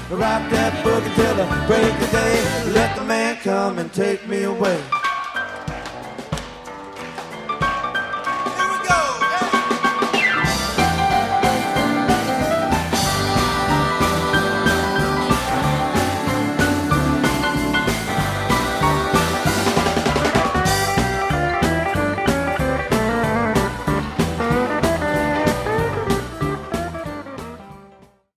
rock that boogie till the break of day. Let the man come and take me away.